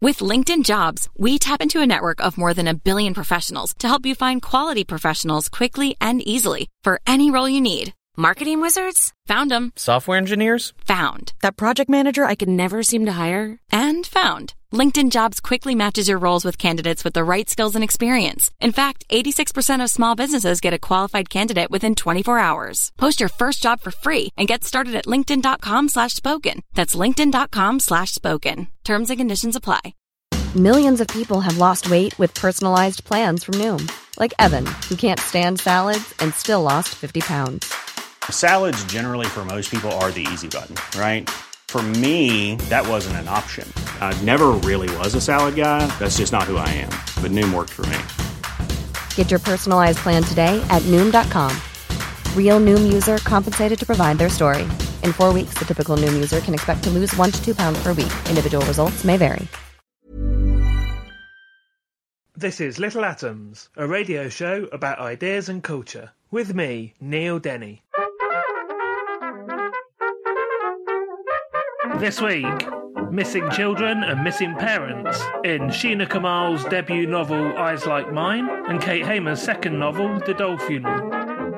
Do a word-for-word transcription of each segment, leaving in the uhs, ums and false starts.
With LinkedIn Jobs, we tap into a network of more than a billion professionals to help you find quality professionals quickly and easily for any role you need. Marketing wizards? Found them. Software engineers? Found. That project manager I could never seem to hire? And found. LinkedIn Jobs quickly matches your roles with candidates with the right skills and experience. In fact, eighty-six percent of small businesses get a qualified candidate within twenty-four hours. Post your first job for free and get started at linkedin.com slash spoken. That's linkedin.com slash spoken. Terms and conditions apply. Millions of people have lost weight with personalized plans from Noom. Like Evan, who can't stand salads and still lost fifty pounds. Salads generally for most people are the easy button, right? For me, that wasn't an option. I never really was a salad guy. That's just not who I am. But Noom worked for me. Get your personalized plan today at Noom dot com. Real Noom user compensated to provide their story. In four weeks, the typical Noom user can expect to lose one to two pounds per week. Individual results may vary. This is Little Atoms, a radio show about ideas and culture. With me, Neil Denny. This week, missing children and missing parents in Sheena Kamal's debut novel Eyes Like Mine and Kate Haymer's second novel The Doll Funeral.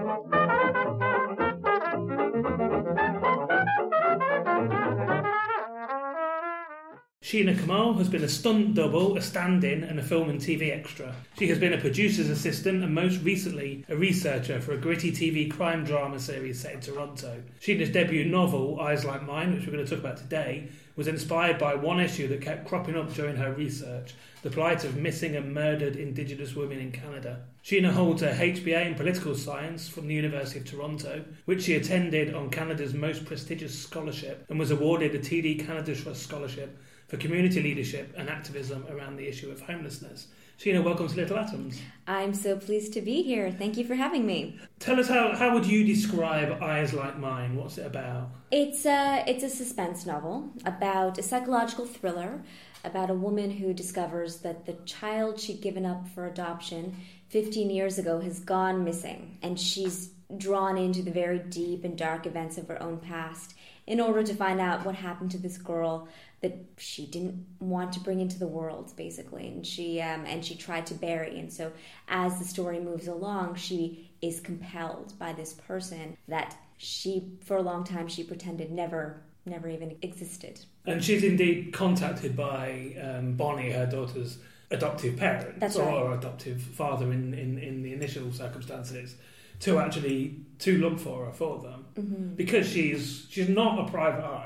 Sheena Kamal has been a stunt double, a stand-in and a film and T V extra. She has been a producer's assistant and most recently a researcher for a gritty T V crime drama series set in Toronto. Sheena's debut novel, Eyes Like Mine, which we're going to talk about today, was inspired by one issue that kept cropping up during her research, the plight of missing and murdered Indigenous women in Canada. Sheena holds a H B A in political science from the University of Toronto, which she attended on Canada's most prestigious scholarship and was awarded a T D Canada Trust Scholarship for community leadership and activism around the issue of homelessness. Sheena, welcome to Little Atoms. I'm so pleased to be here. Thank you for having me. Tell us, how, how would you describe Eyes Like Mine? What's it about? It's a, it's a suspense novel about a psychological thriller about a woman who discovers that the child she'd given up for adoption fifteen years ago has gone missing, and she's drawn into the very deep and dark events of her own past in order to find out what happened to this girl that she didn't want to bring into the world, basically, and she um, and she tried to bury. And so as the story moves along, she is compelled by this person that she, for a long time, she pretended never never even existed. And she's indeed contacted by um, Bonnie, her daughter's adoptive parents, That's or, right. or adoptive father in, in, in the initial circumstances, to actually to look for her for them, Mm-hmm. because she's she's not a private eye.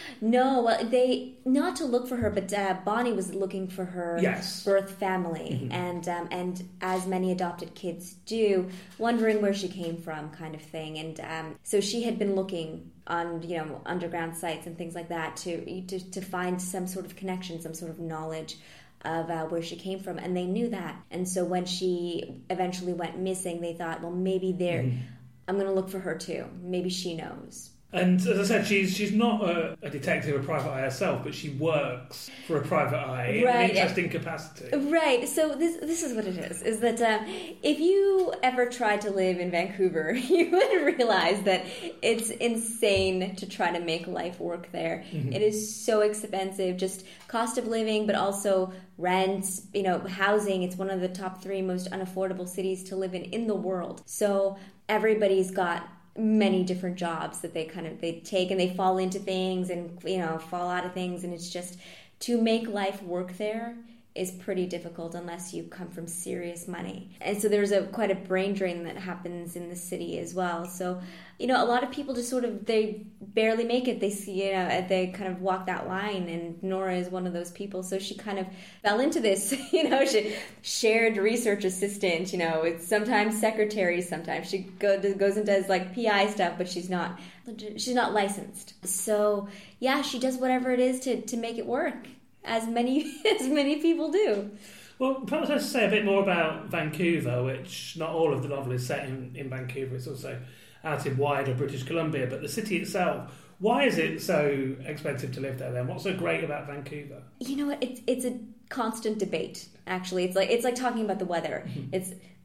No, well, they not to look for her, but uh, Bonnie was looking for her Yes. birth family, Mhm. and um, and as many adopted kids do, wondering where she came from, kind of thing. And um, so she had been looking on, you know, underground sites and things like that to to, to find some sort of connection, some sort of knowledge of uh, where she came from, and they knew that. And so when she eventually went missing, they thought, well, maybe they're. Mhm. I'm going to look for her too. Maybe she knows. And as I said, she's she's not a, a detective, a private eye herself, but she works for a private eye in Right. an interesting capacity. Right. So this this is what it is: is that uh, if you ever tried to live in Vancouver, you would realize that it's insane to try to make life work there. Mhm. It is so expensive, just cost of living, but also rent, you know, housing. It's one of the top three most unaffordable cities to live in in the world. So everybody's got many different jobs that they kind of they take, and they fall into things and, you know, fall out of things, and it's just to make life work there is pretty difficult unless you come from serious money. And so there's a quite a brain drain that happens in the city as well. So, you know, a lot of people just sort of, they barely make it. They see, you know, they kind of walk that line, and Nora is one of those people. So she kind of fell into this, you know, she shared research assistant, you know, it's sometimes secretary, sometimes she go, goes and does like P I stuff, but she's not, she's not licensed. So yeah, she does whatever it is to, to make it work. As many as many people do. Well, perhaps let's say a bit more about Vancouver, which not all of the novel is set in, in Vancouver. It's also out in wider British Columbia. But the city itself, why is it so expensive to live there then? What's so great about Vancouver? You know what? It's it's a constant debate, actually. It's like it's like talking about the weather. Mm-hmm. It's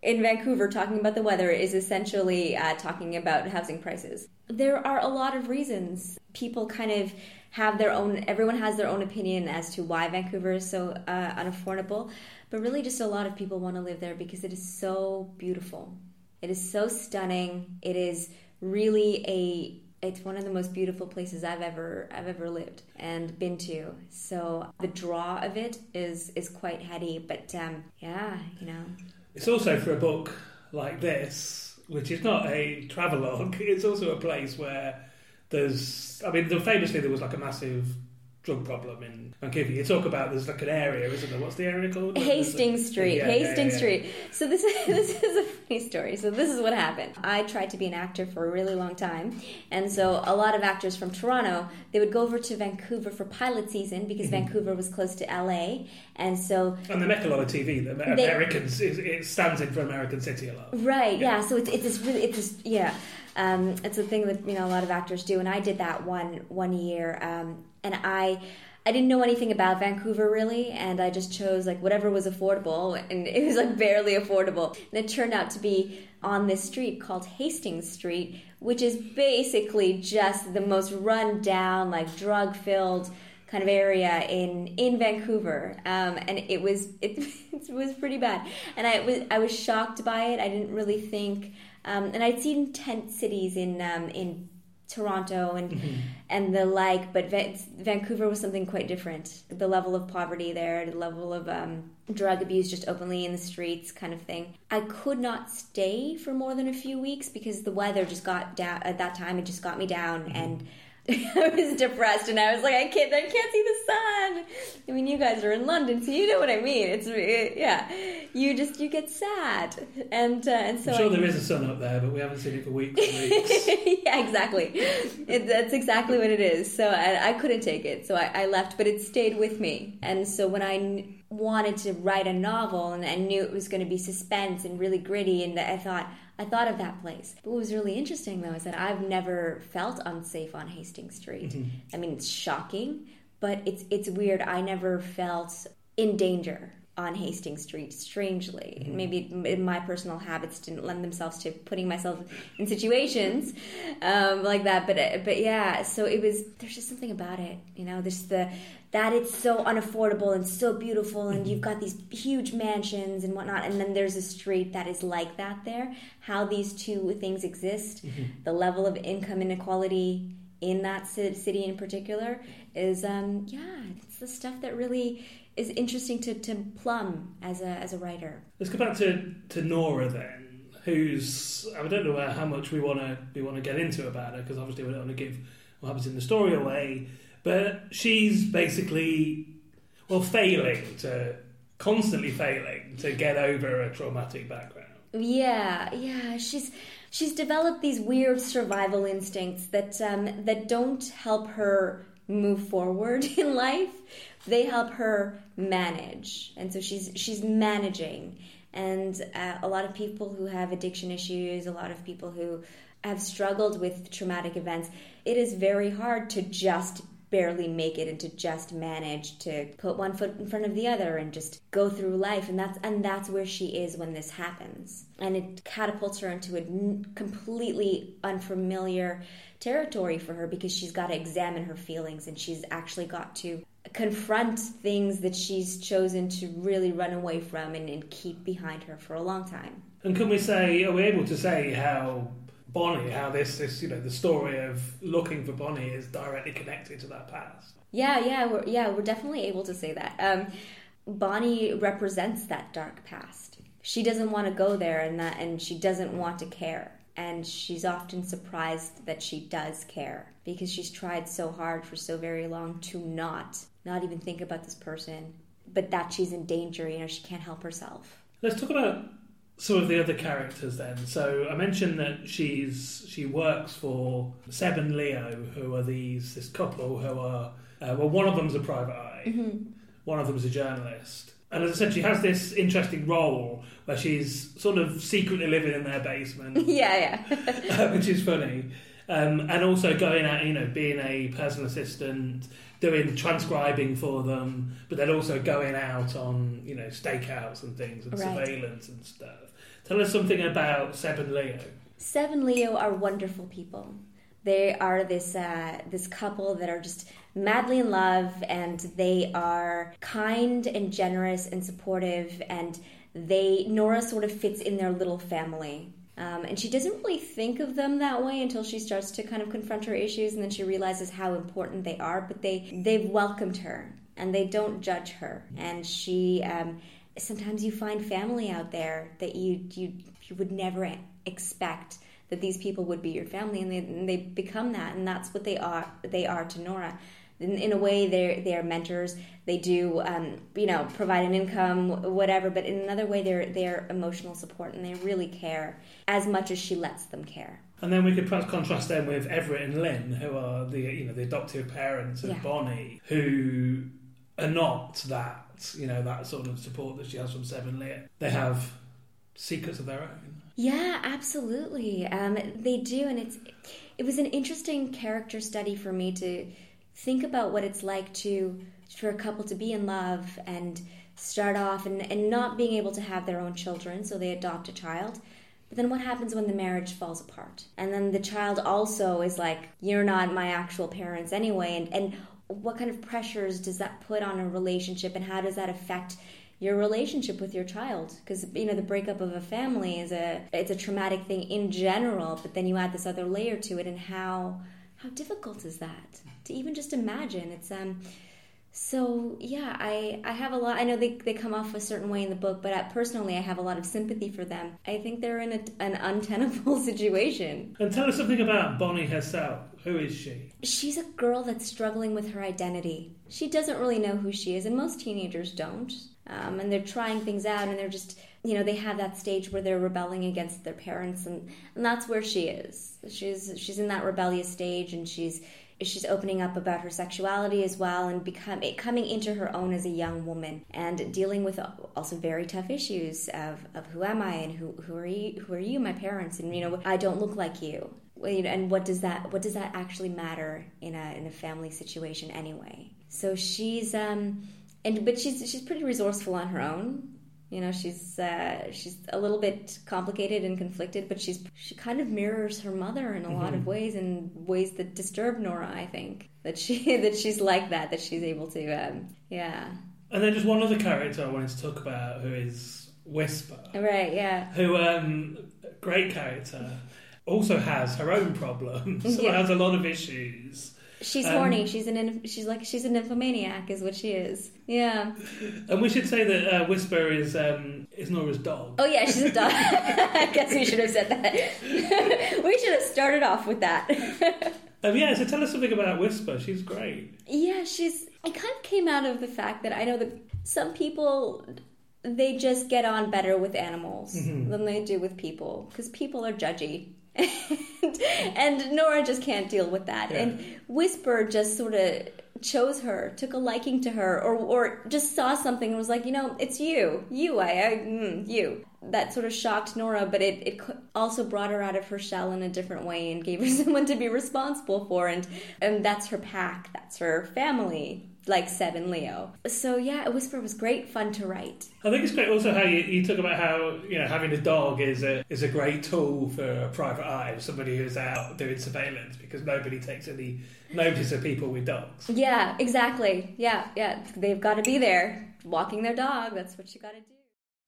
in Vancouver talking about the weather is essentially uh, talking about housing prices. There are a lot of reasons. People kind of have their own, everyone has their own opinion as to why Vancouver is so uh, unaffordable, but really just a lot of people want to live there because it is so beautiful. It is so stunning. It is really a it's one of the most beautiful places I've ever I've ever lived and been to. So the draw of it is is quite heady, but um, yeah, you know. It's also for a book like this, which is not a travelogue. It's also a place where there's, I mean, famously there was like a massive drug problem in Vancouver. You talk about there's like an area, isn't there? What's the area called? Hastings Street. Yeah, Hastings yeah, yeah, yeah. Street. So this is this is a funny story. So this is what happened. I tried to be an actor for a really long time, and so a lot of actors from Toronto, they would go over to Vancouver for pilot season because mm-hmm. Vancouver was close to L A, and so and they make a lot of T V. The Americans, they, it stands in for American City a lot. Right. Yeah. yeah so it's it's this really it's this yeah. Um, it's a thing that you know a lot of actors do, and I did that one one year, um, and I. I didn't know anything about Vancouver really, and I just chose like whatever was affordable, and it was like barely affordable. And it turned out to be on this street called Hastings Street, which is basically just the most run down, like drug filled kind of area in in Vancouver, um, and it was it, it was pretty bad. And I was I was shocked by it. I didn't really think, um, and I'd seen tent cities in um, in. Toronto and mm-hmm. and the like, but Va- Vancouver was something quite different. The level of poverty there, the level of um, drug abuse just openly in the streets kind of thing. I could not stay for more than a few weeks because the weather just got down at that time. It just got me down mm-hmm. and I was depressed and I was like, I can't, I can't see the sun. I mean, you guys are in London, so you know what I mean. It's it, yeah, you just you get sad, and uh, and so I'm sure I, there is a sun up there, but we haven't seen it for weeks. And weeks. Yeah, exactly. It, that's exactly what it is. So I, I couldn't take it, so I, I left, but it stayed with me. And so when I n- wanted to write a novel, and I knew it was going to be suspense and really gritty, and I thought. I thought of that place. But what was really interesting, though, is that I've never felt unsafe on Hastings Street. Mm-hmm. I mean, it's shocking, but it's it's weird. I never felt in danger on Hastings Street, strangely. Mm-hmm. Maybe my personal habits didn't lend themselves to putting myself in situations um, like that. But but yeah, so it was, there's just something about it, you know, there's the, that it's so unaffordable and so beautiful, and you've got these huge mansions and whatnot, and then there's a street that is like that there. How these two things exist, mm-hmm. the level of income inequality in that city in particular is, um, yeah, it's the stuff that really is interesting to, to plumb as a as a writer. Let's go back to, to Nora then, who's, I don't know how much we want to we want to get into about her, because obviously we don't want to give what happens in the story away. But she's basically, well, failing to, constantly failing to get over a traumatic background. Yeah, yeah, she's she's developed these weird survival instincts that um, that don't help her move forward in life. They help her manage, and so she's she's managing. And uh, a lot of people who have addiction issues, a lot of people who have struggled with traumatic events, it is very hard to just barely make it and to just manage to put one foot in front of the other and just go through life. And that's and that's where she is when this happens. And it catapults her into a n- completely unfamiliar territory for her, because she's got to examine her feelings, and she's actually got to confront things that she's chosen to really run away from and, and keep behind her for a long time. And can we say, are we able to say how Bonnie, how this, this, you know, the story of looking for Bonnie is directly connected to that past? Yeah, yeah, we're, yeah, we're definitely able to say that. Um, Bonnie represents that dark past. She doesn't want to go there, and that, and she doesn't want to care. And she's often surprised that she does care, because she's tried so hard for so very long to not, not even think about this person, but that she's in danger, you know, she can't help herself. Let's talk about some of the other characters then. So I mentioned that she's she works for Seb and Leo, who are these this couple who are, uh, well, one of them's a private eye, mm-hmm. one of them's a journalist. And as I said, she has this interesting role where she's sort of secretly living in their basement. Yeah, yeah. Which is funny. Um, and also going out, you know, being a personal assistant, doing transcribing for them, but then also going out on, you know, stakeouts and things and right. surveillance and stuff. Tell us something about Seb and Leo. Seb and Leo are wonderful people. They are this uh, this couple that are just madly in love, and they are kind and generous and supportive, and they Nora sort of fits in their little family. Um, and she doesn't really think of them that way until she starts to kind of confront her issues, and then she realizes how important they are. But they, they've welcomed her, and they don't judge her. And she, um, sometimes you find family out there that you, you, you would never expect that these people would be your family, and they, and they become that, and that's what they are, they are to Nora. In, in a way, they're they're mentors. They do, um, you know, provide an income, whatever. But in another way, they're they're emotional support, and they really care as much as she lets them care. And then we could perhaps contrast them with Everett and Lynn, who are the you know the adoptive parents of yeah. Bonnie, who are not that you know that sort of support that she has from Seb and Leo. They have secrets of their own. Yeah, absolutely. Um, they do, and it's it was an interesting character study for me to think about what it's like to for a couple to be in love and start off and, and not being able to have their own children, so they adopt a child. But then what happens when the marriage falls apart? And then the child also is like, you're not my actual parents anyway. And, and what kind of pressures does that put on a relationship, and how does that affect your relationship with your child? Because, you know, the breakup of a family is a it's a traumatic thing in general, but then you add this other layer to it, and how how difficult is that to even just imagine? It's um so yeah I I have a lot. I know they, they come off a certain way in the book, but I, personally I have a lot of sympathy for them. I think they're in a, an untenable situation. And tell us something about Bonnie herself. Who is she? She's a girl that's struggling with her identity. She doesn't really know who she is, and most teenagers don't. Um, and they're trying things out, and they're just, you know, they have that stage where they're rebelling against their parents, and, and that's where she is. She's she's in that rebellious stage, and she's she's opening up about her sexuality as well, and become coming into her own as a young woman, and dealing with also very tough issues of, of who am I, and who who are you, who are you, my parents, and you know, I don't look like you. And what does that what does that actually matter in a in a family situation anyway? So she's um and but she's she's pretty resourceful on her own. You know, she's uh, she's a little bit complicated and conflicted, but she's she kind of mirrors her mother in a mm-hmm. lot of ways, in ways that disturb Nora. I think that she that she's like that, that she's able to um, yeah. And then just one other character I wanted to talk about, who is Whisper. Right. Yeah. Who um great character. Also has her own problems. So yeah. has a lot of issues. She's um, horny. She's an she's like she's a nymphomaniac, is what she is. Yeah. And we should say that uh, Whisper is um, is Nora's dog. Oh yeah, she's a dog. I guess we should have said that. We should have started off with that. um, yeah. So tell us something about Whisper. She's great. Yeah, she's. It kind of came out of the fact that I know that some people, they just get on better with animals mm-hmm. than they do with people, because people are judgy. and, and Nora just can't deal with that. Yeah. And Whisper just sort of chose her, took a liking to her, or or just saw something and was like, you know, it's you, you, I, I mm, you. That sort of shocked Nora, but it, it also brought her out of her shell in a different way and gave her someone to be responsible for, and and that's her pack, that's her family, like Seb and Leo. So yeah, Whisper was great fun to write. I think it's great also how you, you talk about how, you know, having a dog is a is a great tool for a private eye, somebody who's out doing surveillance, because nobody takes any notice of people with dogs. Yeah, exactly. Yeah, yeah. They've got to be there walking their dog. That's what you got to do.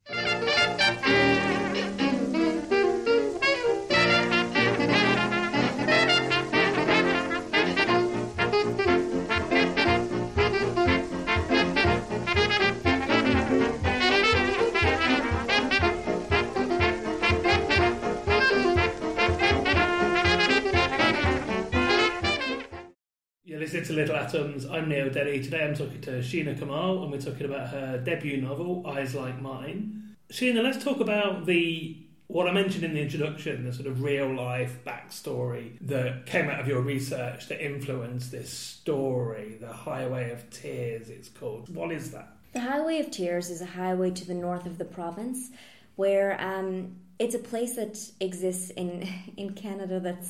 You're listening to Little Atoms. I'm Neil Denny. Today I'm talking to Sheena Kamal, and we're talking about her debut novel, Eyes Like Mine. Sheena, let's talk about the what I mentioned in the introduction, the sort of real-life backstory that came out of your research that influenced this story, the Highway of Tears, it's called. What is that? The Highway of Tears is a highway to the north of the province, where um, it's a place that exists in in Canada that's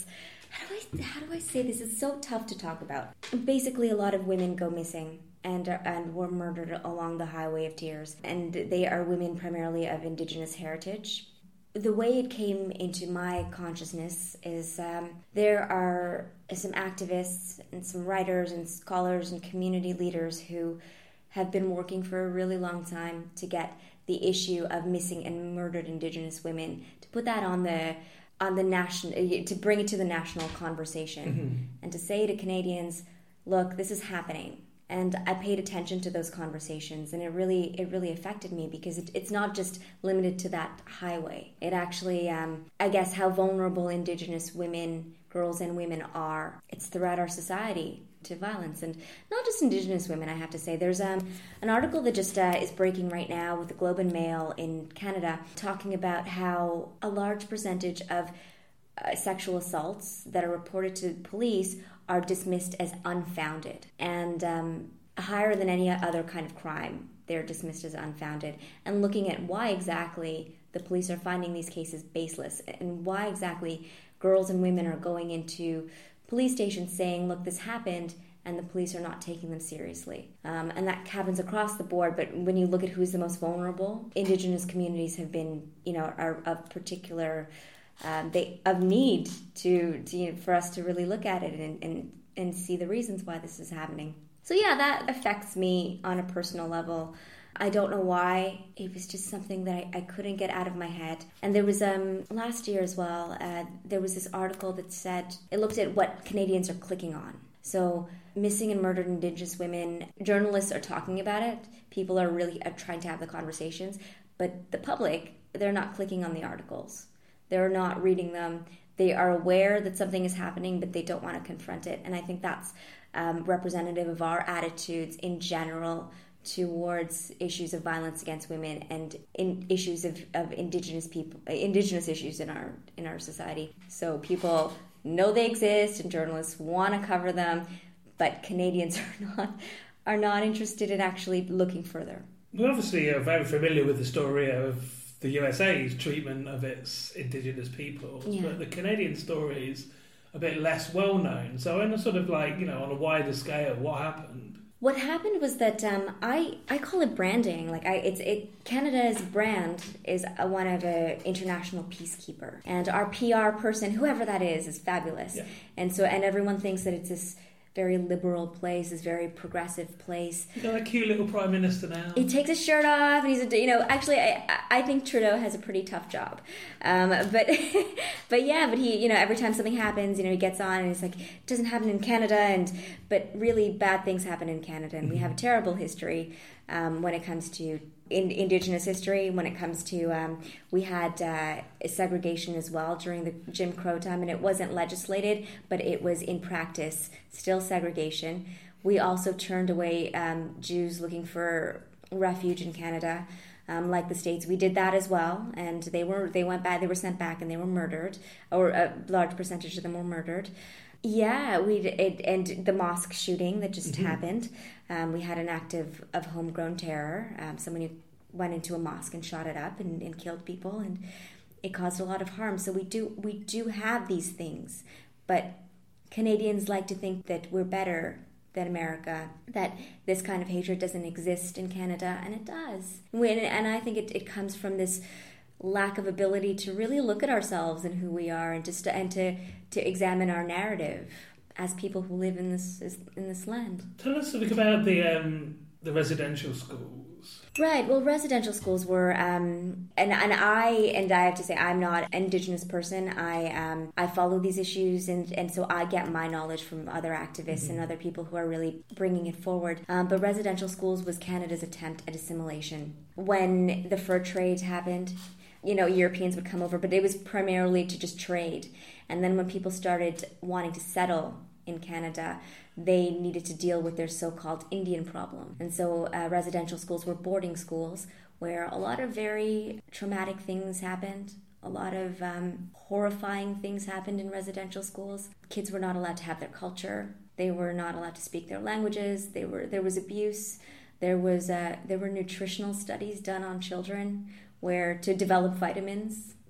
how do I how do I say this? It's so tough to talk about. Basically, a lot of women go missing and are, and were murdered along the Highway of Tears, and they are women primarily of Indigenous heritage. The way it came into my consciousness is um, there are some activists and some writers and scholars and community leaders who have been working for a really long time to get the issue of missing and murdered Indigenous women, to put that on the on the national, to bring it to the national conversation, mm-hmm. and to say to Canadians, look, this is happening. And I paid attention to those conversations, and it really it really affected me, because it, it's not just limited to that highway. It actually, um, I guess, how vulnerable Indigenous women, girls and women are. It's throughout our society to violence, and not just Indigenous women, I have to say. There's um, an article that just uh, is breaking right now with the Globe and Mail in Canada, talking about how a large percentage of uh, sexual assaults that are reported to police are dismissed as unfounded, and um, higher than any other kind of crime, they're dismissed as unfounded. And looking at why exactly the police are finding these cases baseless, and why exactly girls and women are going into police stations saying, look, this happened, and the police are not taking them seriously. Um, and that happens across the board, but when you look at who's the most vulnerable, Indigenous communities have been, you know, are of particular, um, they of need to, to you know, for us to really look at it and, and, and see the reasons why this is happening. So yeah, that affects me on a personal level. I don't know why. It was just something that I, I couldn't get out of my head. And there was, um, last year as well, uh, there was this article that said, it looked at what Canadians are clicking on. So missing and murdered Indigenous women, journalists are talking about it. People are really uh, trying to have the conversations. But the public, they're not clicking on the articles. They're not reading them. They are aware that something is happening, but they don't want to confront it. And I think that's um, representative of our attitudes in general towards issues of violence against women and in issues of, of indigenous people, indigenous issues in our in our society. So people know they exist, and journalists want to cover them, but Canadians are not are not interested in actually looking further. We obviously are very familiar with the story of the U S A's treatment of its indigenous peoples, yeah. But the Canadian story is a bit less well known. So, in a sort of like, you know, on a wider scale, what happened? What happened was that um, I I call it branding. Like I, it's it Canada's brand is a, one of an international peacekeeper, and our P R person, whoever that is, is fabulous. Yeah. And so, and everyone thinks that it's this very liberal place, this very progressive place. You got that cute little prime minister now. He takes his shirt off, and he's a, you know, actually, I I think Trudeau has a pretty tough job, um, but but yeah, but he, you know, every time something happens, you know, he gets on and he's like, it doesn't happen in Canada, and but really bad things happen in Canada, and mm-hmm. we have a terrible history um, when it comes to in, Indigenous history. When it comes to, um, we had uh, segregation as well during the Jim Crow time, and it wasn't legislated, but it was in practice still segregation. We also turned away um, Jews looking for refuge in Canada, um, like the States. We did that as well, and they were they went back. They were sent back, and they were murdered, or a large percentage of them were murdered. Yeah, we it, and the mosque shooting that just mm-hmm. happened. Um, we had an act of, of homegrown terror. Um, someone who went into a mosque and shot it up and, and killed people, and it caused a lot of harm. So we do we do have these things, but Canadians like to think that we're better than America, that this kind of hatred doesn't exist in Canada, and it does. When, and I think it, it comes from this lack of ability to really look at ourselves and who we are, and just and to to examine our narrative as people who live in this in this land. Tell us something about the um, the residential schools. Right. Well, residential schools were, um, and and I and I have to say I'm not an Indigenous person. I um, I follow these issues, and, and so I get my knowledge from other activists mm-hmm. and other people who are really bringing it forward. Um, but residential schools was Canada's attempt at assimilation. When the fur trade happened, you know, Europeans would come over, but it was primarily to just trade. And then when people started wanting to settle in Canada, they needed to deal with their so-called Indian problem. And so uh, residential schools were boarding schools where a lot of very traumatic things happened. A lot of um, horrifying things happened in residential schools. Kids were not allowed to have their culture. They were not allowed to speak their languages. They were there was abuse. There was uh, there were nutritional studies done on children where to develop vitamins.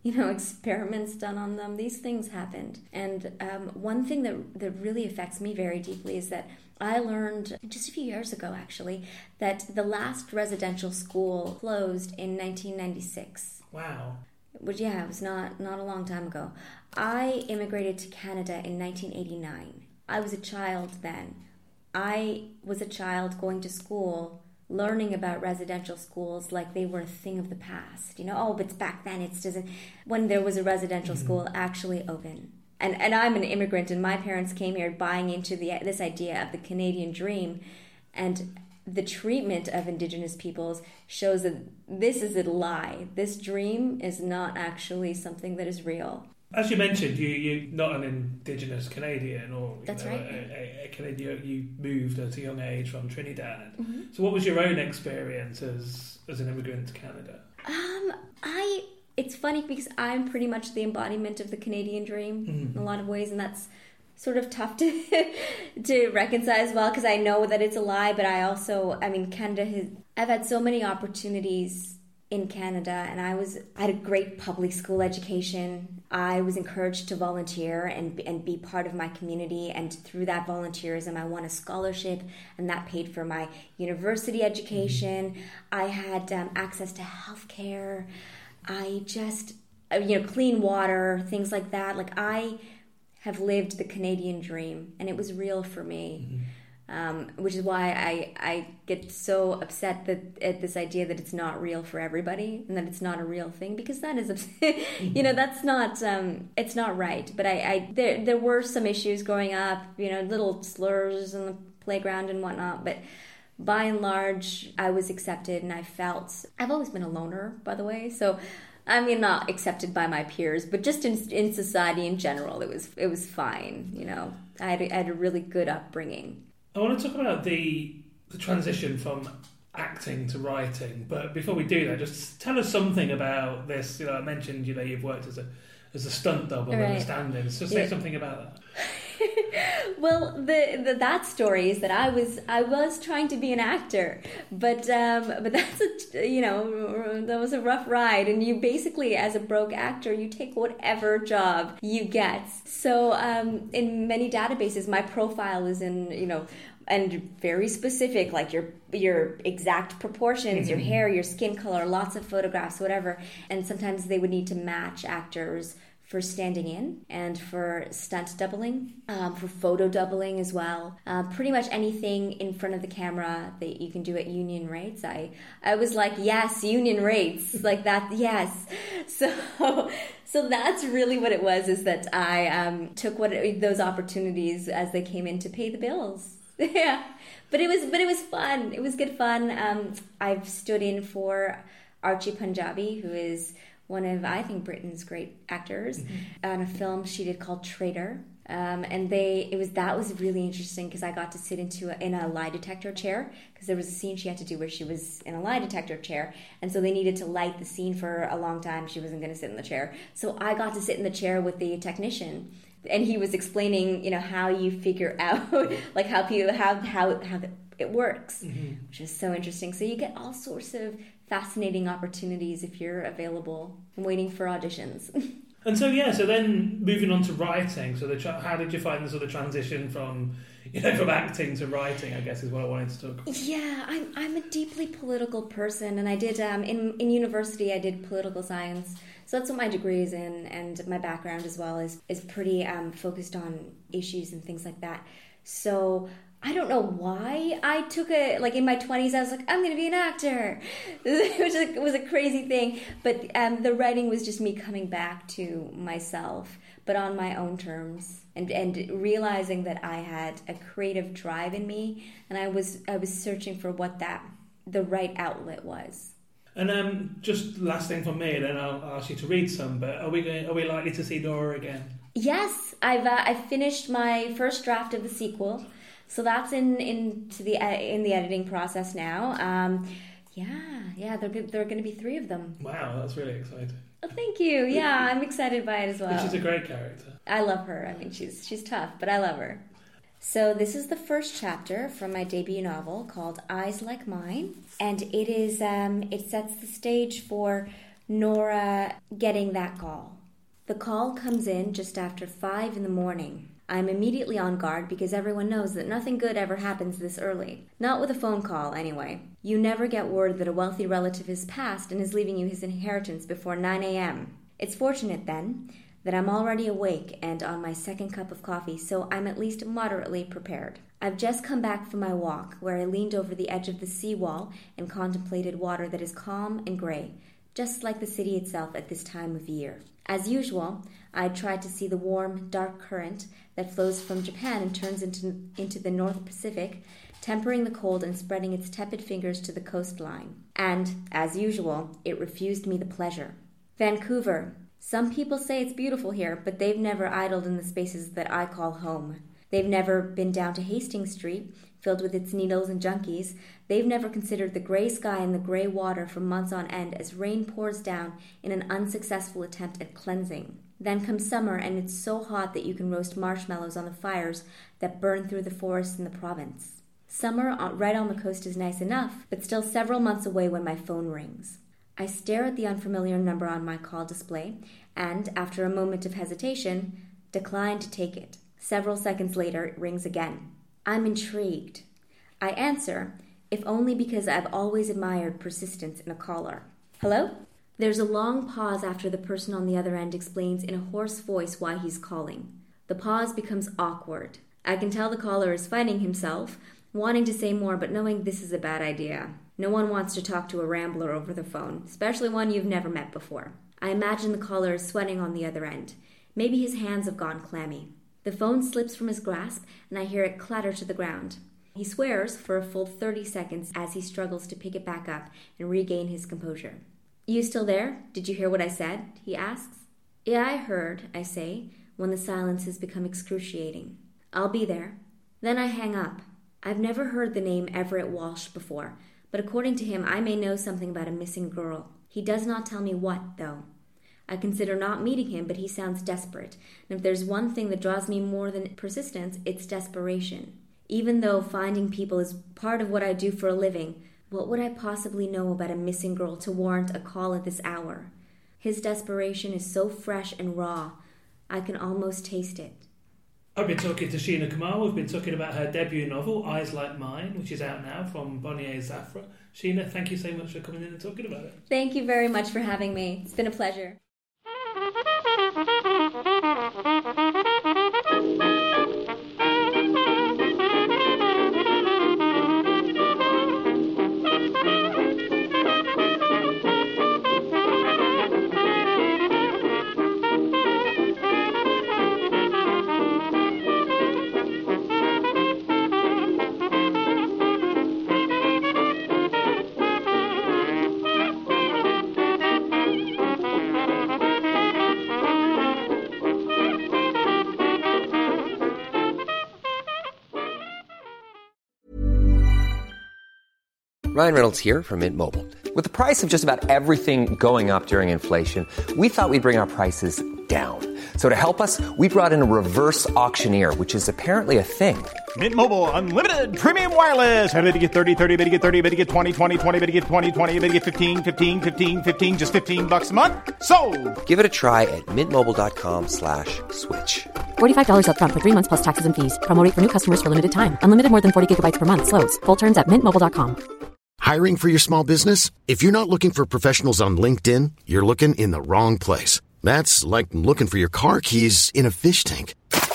you know, experiments done on them. These things happened. And um, one thing that, that really affects me very deeply is that I learned just a few years ago, actually, that the last residential school closed in nineteen ninety-six. Wow. Which, yeah, it was not, not a long time ago. I immigrated to Canada in nineteen eighty-nine. I was a child then. I was a child going to school, learning about residential schools like they were a thing of the past. You know, oh, but back then it's just when there was a residential mm-hmm. school actually open. And and I'm an immigrant, and my parents came here buying into the this idea of the Canadian dream, and the treatment of Indigenous peoples shows that this is a lie. This dream is not actually something that is real. As you mentioned, you, you're not an Indigenous Canadian, or you That's know, right. a, a, a Canadian. You moved at a young age from Trinidad. Mm-hmm. So what was your own experience as, as an immigrant to Canada? Um, I... It's funny because I'm pretty much the embodiment of the Canadian dream mm. in a lot of ways, and that's sort of tough to to reconcile as well because I know that it's a lie, but I also, I mean, Canada has, I've had so many opportunities in Canada, and I was, I had a great public school education. I was encouraged to volunteer and, and be part of my community, and through that volunteerism, I won a scholarship, and that paid for my university education. Mm. I had um, access to healthcare. I just, you know, clean water, things like that. Like, I have lived the Canadian dream, and it was real for me, mm-hmm. um, which is why I, I get so upset that at this idea that it's not real for everybody and that it's not a real thing, because that is, mm-hmm. you know, that's not, um, it's not right. But I, I there, there were some issues growing up, you know, little slurs on the playground and whatnot, but by and large, I was accepted, and I felt... I've always been a loner, by the way, so... I mean, not accepted by my peers, but just in in society in general, it was it was fine, you know. I had, I had a really good upbringing. I want to talk about the the transition from acting to writing, but before we do that, just tell us something about this. You know, I mentioned, you know, you've worked as a as a stunt double right. and a stand-in, so say yeah. something about that. Well, the, the that story is that I was I was trying to be an actor, but um, but that's a you know that was a rough ride, and you basically, as a broke actor, you take whatever job you get. So um, in many databases, my profile is in you know. And very specific, like your your exact proportions, your hair, your skin color, lots of photographs, whatever. And sometimes they would need to match actors for standing in and for stunt doubling, um, for photo doubling as well. Uh, pretty much anything in front of the camera that you can do at union rates. I I was like, yes, union rates, like that, yes. So so that's really what it was, is that I um, took what those opportunities as they came in to pay the bills. Yeah, but it was but it was fun. It was good fun. Um, I've stood in for Archie Punjabi, who is one of, I think, Britain's great actors, mm-hmm. on a film she did called Traitor. Um, and they, it was that was really interesting because I got to sit into a, in a lie detector chair, because there was a scene she had to do where she was in a lie detector chair, and so they needed to light the scene for a long time. She wasn't going to sit in the chair, so I got to sit in the chair with the technician. And he was explaining, you know, how you figure out, like how people, how how how it works, mm-hmm. which is so interesting. So you get all sorts of fascinating opportunities if you're available and waiting for auditions. And so yeah, so then moving on to writing. So the tra- how did you find the sort of transition from, you know, from acting to writing? I guess is what I wanted to talk about. Yeah, I'm I'm a deeply political person, and I did um in in university I did political science. So that's what my degree is in, and my background as well is, is pretty um, focused on issues and things like that. So I don't know why I took a, like in my twenties, I was like, I'm going to be an actor, which was a crazy thing. But um, the writing was just me coming back to myself, but on my own terms, and, and realizing that I had a creative drive in me, and I was I was searching for what that, the right outlet was. And um, just last thing from me, and then I'll ask you to read some. But are we going, are we likely to see Nora again? Yes, I've uh, I've finished my first draft of the sequel, so that's in into the uh, in the editing process now. Um, yeah, yeah, there there are going to be three of them. Wow, that's really exciting. Oh, thank you. Yeah, I'm excited by it as well. She's a great character. I love her. I mean, she's she's tough, but I love her. So this is the first chapter from my debut novel called Eyes Like Mine, and it is um, it sets the stage for Nora getting that call. The call comes in just after five in the morning. I'm immediately on guard because everyone knows that nothing good ever happens this early. Not with a phone call, anyway. You never get word that a wealthy relative has passed and is leaving you his inheritance before nine a.m. It's fortunate, then, that I'm already awake and on my second cup of coffee, so I'm at least moderately prepared. I've just come back from my walk, where I leaned over the edge of the seawall and contemplated water that is calm and gray, just like the city itself at this time of year. As usual, I tried to see the warm, dark current that flows from Japan and turns into, into the North Pacific, tempering the cold and spreading its tepid fingers to the coastline. And, as usual, it refused me the pleasure. Vancouver. Some people say it's beautiful here, but they've never idled in the spaces that I call home. They've never been down to Hastings Street, filled with its needles and junkies. They've never considered the gray sky and the gray water for months on end as rain pours down in an unsuccessful attempt at cleansing. Then comes summer, and it's so hot that you can roast marshmallows on the fires that burn through the forests in the province. Summer right on the coast is nice enough, but still several months away when my phone rings. I stare at the unfamiliar number on my call display and, after a moment of hesitation, decline to take it. Several seconds later, it rings again. I'm intrigued. I answer, if only because I've always admired persistence in a caller. Hello? There's a long pause after the person on the other end explains in a hoarse voice why he's calling. The pause becomes awkward. I can tell the caller is fighting himself, wanting to say more, but knowing this is a bad idea. No one wants to talk to a rambler over the phone, especially one you've never met before. I imagine the caller is sweating on the other end. Maybe his hands have gone clammy. The phone slips from his grasp, and I hear it clatter to the ground. He swears for a full thirty seconds as he struggles to pick it back up and regain his composure. You still there? Did you hear what I said? He asks. Yeah, I heard, I say, when the silence has become excruciating. I'll be there. Then I hang up. I've never heard the name Everett Walsh before, but according to him, I may know something about a missing girl. He does not tell me what, though. I consider not meeting him, but he sounds desperate, and if there's one thing that draws me more than persistence, it's desperation. Even though finding people is part of what I do for a living, what would I possibly know about a missing girl to warrant a call at this hour? His desperation is so fresh and raw, I can almost taste it. I've been talking to Sheena Kamal. We've been talking about her debut novel, Eyes Like Mine, which is out now from Bonnier Zafra. Sheena, thank you so much for coming in and talking about it. Thank you very much for having me. It's been a pleasure. Ryan Reynolds here from Mint Mobile. With the price of just about everything going up during inflation, we thought we'd bring our prices down. So to help us, we brought in a reverse auctioneer, which is apparently a thing. Mint Mobile Unlimited Premium Wireless. How to get thirty, thirty, how to get thirty, how to get twenty, twenty, twenty, how to get twenty, twenty, how to get fifteen, fifteen, fifteen, fifteen, just fifteen bucks a month? Sold! Give it a try at mintmobile.com slash switch. forty-five dollars up front for three months plus taxes and fees. Promo rate for new customers for limited time. Unlimited more than forty gigabytes per month. Slows full terms at mint mobile dot com. Hiring for your small business? If you're not looking for professionals on LinkedIn, you're looking in the wrong place. That's like looking for your car keys in a fish tank.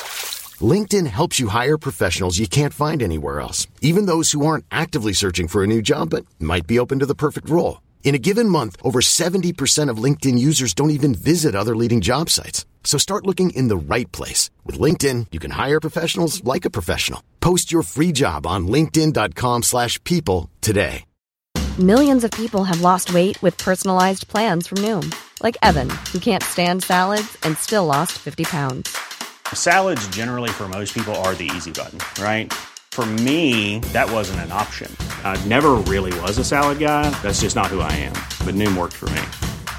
LinkedIn helps you hire professionals you can't find anywhere else, even those who aren't actively searching for a new job but might be open to the perfect role. In a given month, over seventy percent of LinkedIn users don't even visit other leading job sites. So start looking in the right place. With LinkedIn, you can hire professionals like a professional. Post your free job on linkedin.com slash people today. Millions of people have lost weight with personalized plans from Noom. Like Evan, who can't stand salads and still lost fifty pounds. Salads generally for most people are the easy button, right? For me, that wasn't an option. I never really was a salad guy. That's just not who I am. But Noom worked for me.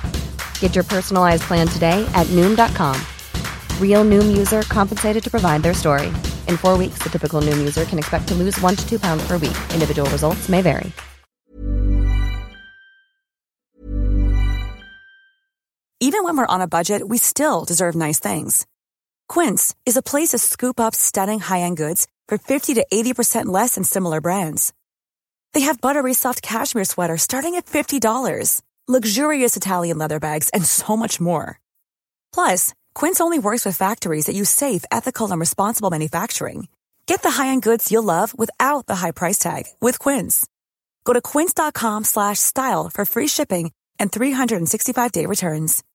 Get your personalized plan today at Noom dot com. Real Noom user compensated to provide their story. In four weeks, the typical Noom user can expect to lose one to two pounds per week. Individual results may vary. Even when we're on a budget, we still deserve nice things. Quince is a place to scoop up stunning high-end goods for fifty to eighty percent less than similar brands. They have buttery soft cashmere sweaters starting at fifty dollars, luxurious Italian leather bags, and so much more. Plus, Quince only works with factories that use safe, ethical, and responsible manufacturing. Get the high-end goods you'll love without the high price tag with Quince. Go to quince.com slash style for free shipping and three sixty-five day returns.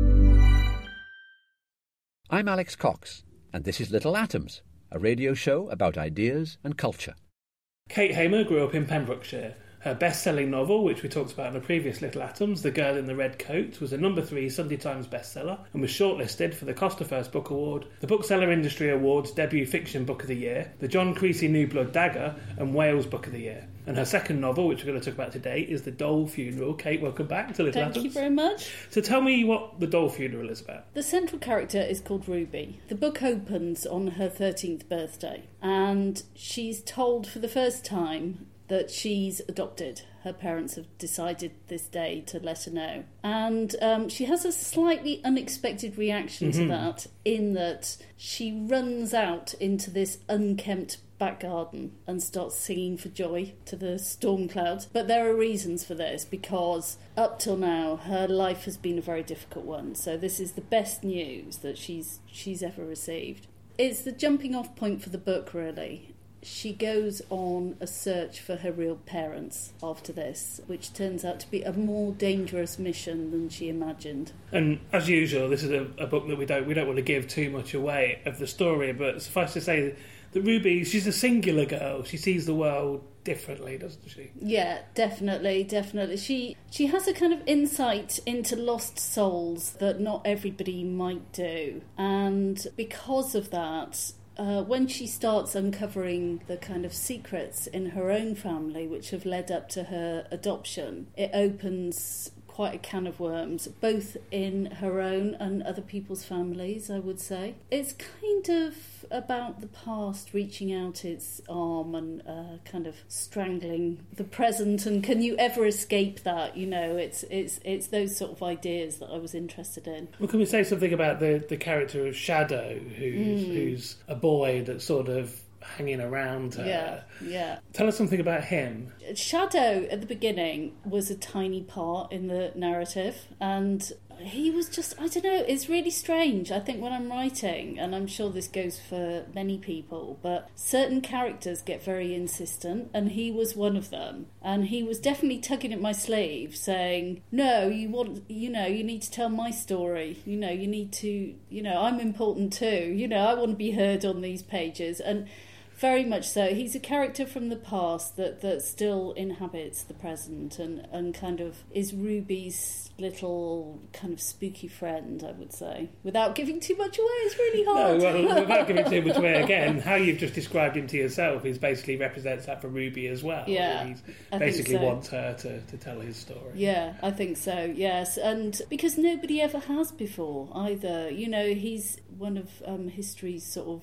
I'm Alex Cox, and this is Little Atoms, a radio show about ideas and culture. Kate Hamer grew up in Pembrokeshire. Her best-selling novel, which we talked about in the previous Little Atoms, The Girl in the Red Coat, was a number three Sunday Times bestseller and was shortlisted for the Costa First Book Award, the Bookseller Industry Awards Debut Fiction Book of the Year, the John Creasy New Blood Dagger, and Wales Book of the Year. And her second novel, which we're going to talk about today, is The Dole Funeral. Kate, welcome back to Little Thank Atoms. Thank you very much. So tell me what The Dole Funeral is about. The central character is called Ruby. The book opens on her thirteenth birthday, and she's told for the first time that she's adopted. Her parents have decided this day to let her know. And um, she has a slightly unexpected reaction mm-hmm. to that, in that she runs out into this unkempt back garden and starts singing for joy to the storm clouds. But there are reasons for this, because up till now her life has been a very difficult one. So this is the best news that she's she's ever received. It's the jumping off point for the book, really. She goes on a search for her real parents after this, which turns out to be a more dangerous mission than she imagined. And as usual, this is a, a book that we don't we don't want to give too much away of the story, but suffice to say that Ruby, she's a singular girl. She sees the world differently, doesn't she? Yeah, definitely, definitely. She she has a kind of insight into lost souls that not everybody might do, and because of that, Uh, when she starts uncovering the kind of secrets in her own family which have led up to her adoption, it opens quite a can of worms, both in her own and other people's families, I would say. It's kind of about the past reaching out its arm and uh, kind of strangling the present, and can you ever escape that? You know, it's it's it's those sort of ideas that I was interested in. Well, can we say something about the, the character of Shadow, who's, Mm. who's a boy that's sort of hanging around her? Yeah, yeah. Tell us something about him. Shadow, at the beginning, was a tiny part in the narrative, and he was just, I don't know, it's really strange. I think when I'm writing, and I'm sure this goes for many people, but certain characters get very insistent, and he was one of them. And he was definitely tugging at my sleeve, saying, no, you want, you know, you need to tell my story. You know, you need to, you know, I'm important too. You know, I want to be heard on these pages. And very much so. He's a character from the past that, that still inhabits the present and, and kind of is Ruby's little kind of spooky friend, I would say. Without giving too much away, it's really hard. No, well, without giving too much away again, how you've just described him to yourself is basically represents that for Ruby as well. Yeah, He's I basically think so. wants her to, to tell his story. Yeah, I think so, yes. And because nobody ever has before either. You know, he's one of um, history's sort of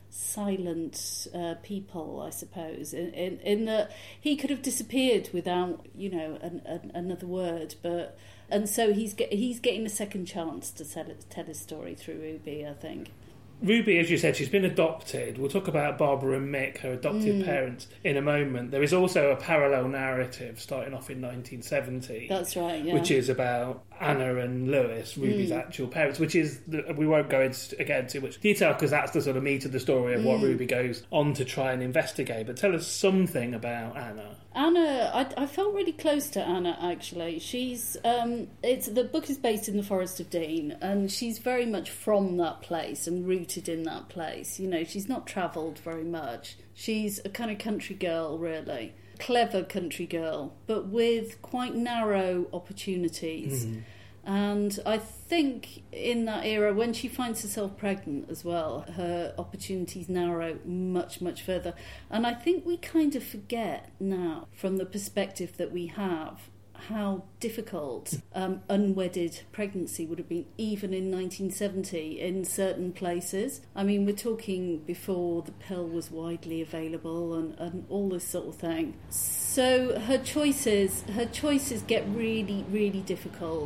silent uh, people, I suppose, in, in, in that he could have disappeared without, you know, an, an, another word, but and so he's get, he's getting a second chance to tell, tell his story through Ruby, I think. Ruby, as you said, she's been adopted. We'll talk about Barbara and Mick, her adoptive Mm. parents, in a moment. There is also a parallel narrative starting off in nineteen seventy. That's right, yeah. Which is about Anna and Lewis, Ruby's Mm. actual parents, which is, the, we won't go into, again, too much detail because that's the sort of meat of the story of what Mm. Ruby goes on to try and investigate. But tell us something about Anna. Anna, I, I felt really close to Anna, actually. She's, um, it's the book is based in the Forest of Dean, and she's very much from that place and rooted in that place. You know, she's not travelled very much. She's a kind of country girl, really. Clever country girl, but with quite narrow opportunities. Mm-hmm. And I think in that era, when she finds herself pregnant as well, her opportunities narrow much, much further. And I think we kind of forget now, from the perspective that we have, how difficult um, unwedded pregnancy would have been even in nineteen seventy in certain places. I mean, we're talking before the pill was widely available and, and all this sort of thing. So her choices, her choices get really, really difficult.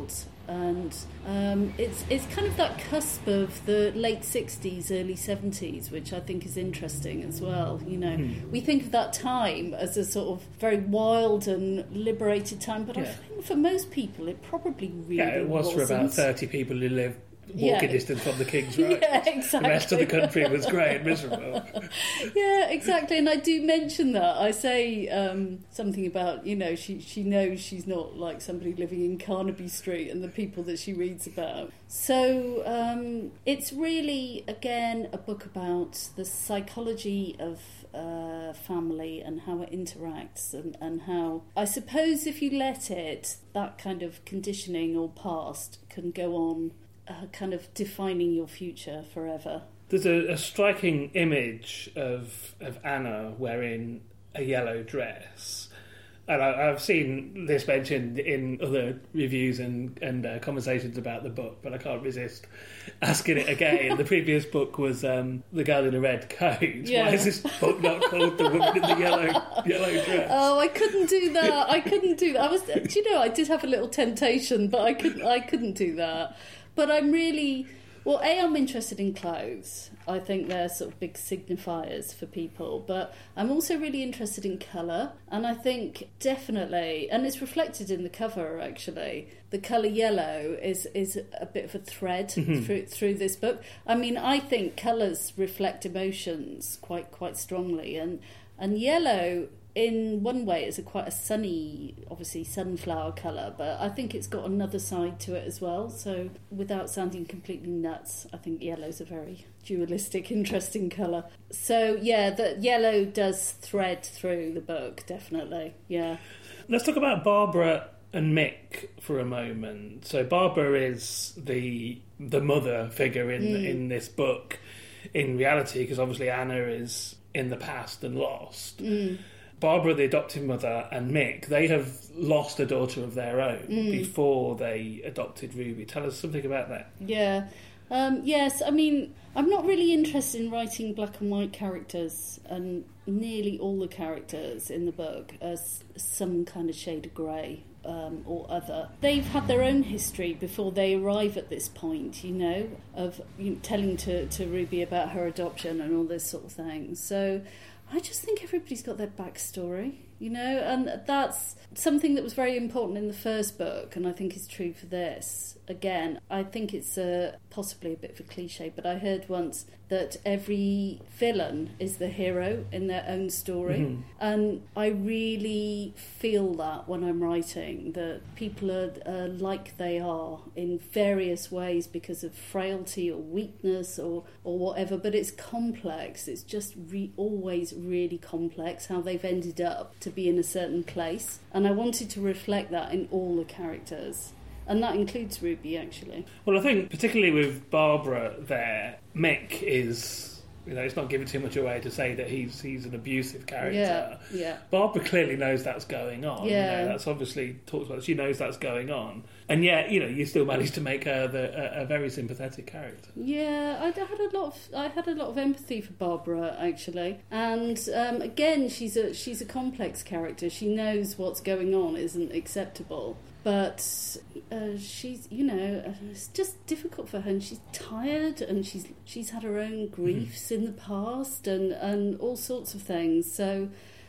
and um, it's it's kind of that cusp of the late sixties, early seventies, which I think is interesting as well. You know, mm. we think of that time as a sort of very wild and liberated time, but yeah. I think for most people it probably really yeah, it was wasn't. For about thirty people who lived walking yeah. distance from the King's Road. Yeah, exactly. The rest of the country was grey and miserable. Yeah, exactly. And I do mention that. I say um, something about, you know, she, she knows she's not like somebody living in Carnaby Street and the people that she reads about. So um, it's really, again, a book about the psychology of uh, family and how it interacts and, and how, I suppose if you let it, that kind of conditioning or past can go on Uh, kind of defining your future forever. There's a, a striking image of of Anna wearing a yellow dress, and I, I've seen this mentioned in other reviews and and uh, conversations about the book, but I can't resist asking it again. The previous book was um, The Girl in the Red Coat. Yeah. Why is this book not called The Woman in the Yellow Yellow Dress? Oh, I couldn't do that. I couldn't do that. I was, do you know, I did have a little temptation, but I couldn't. I couldn't do that. But I'm really, well, A, I'm interested in clothes. I think they're sort of big signifiers for people. But I'm also really interested in colour. And I think definitely, and it's reflected in the cover actually, the colour yellow is, is a bit of a thread mm-hmm. through through this book. I mean, I think colours reflect emotions quite quite strongly. And, and yellow, in one way, it's a quite a sunny, obviously sunflower colour, but I think it's got another side to it as well. So without sounding completely nuts, I think yellow's a very dualistic, interesting colour. So yeah, the yellow does thread through the book, definitely, yeah. Let's talk about Barbara and Mick for a moment. So Barbara is the the mother figure in mm. in this book, in reality, because obviously Anna is in the past and lost. Mm. Barbara, the adoptive mother, and Mick, they have lost a daughter of their own mm. before they adopted Ruby. Tell us something about that. Yeah. Um, yes, I mean, I'm not really interested in writing black and white characters, and nearly all the characters in the book are some kind of shade of grey um, or other. They've had their own history before they arrive at this point, you know, of you know, telling to, to Ruby about her adoption and all this sort of thing. So I just think everybody's got their backstory, you know, and that's something that was very important in the first book, and I think is true for this. Again, I think it's a, possibly a bit of a cliche, but I heard once that every villain is the hero in their own story. Mm-hmm. And I really feel that when I'm writing, that people are uh, like they are in various ways because of frailty or weakness or, or whatever, but it's complex. It's just re- always really complex how they've ended up to be in a certain place. And I wanted to reflect that in all the characters. And that includes Ruby, actually. Well, I think particularly with Barbara there, Mick is, you know, it's not giving too much away to say that he's he's an abusive character. Yeah, yeah. Barbara clearly knows that's going on. Yeah. You know, that's obviously talked about. She knows that's going on. And yet, you know, you still managed to make her the, a, a very sympathetic character. Yeah, I had a lot of I had a lot of empathy for Barbara, actually. And um, again, she's a she's a complex character. She knows what's going on isn't acceptable. But uh, she's, you know, it's just difficult for her, and she's tired, and she's she's had her own griefs mm. in the past, and, and all sorts of things. So,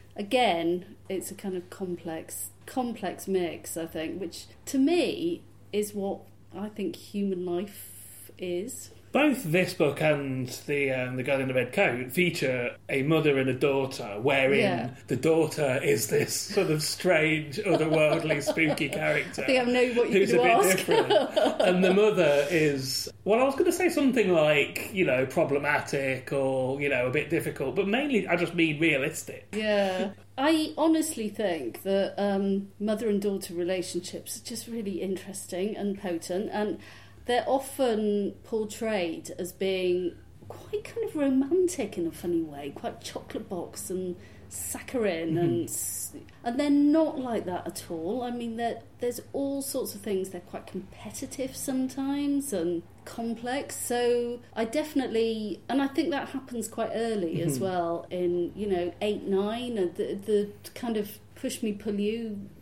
again, it's a kind of complex complex mix, I think, which to me is what I think human life is. Both this book and the um, the Girl in the Red Coat feature a mother and a daughter, wherein yeah. the daughter is this sort of strange, otherworldly, spooky character. I think I know what you're who's a going bit to ask. different. And the mother is, well, I was going to say something like, you know, problematic or, you know, a bit difficult, but mainly I just mean realistic. Yeah. I honestly think that um, mother and daughter relationships are just really interesting and potent, and they're often portrayed as being quite kind of romantic in a funny way, quite chocolate box and saccharine, mm-hmm. and and they're not like that at all. I mean, there's all sorts of things. They're quite competitive sometimes and complex. So I definitely, and I think that happens quite early mm-hmm. as well in, you know, eight, nine, and the, the kind of push me, pull you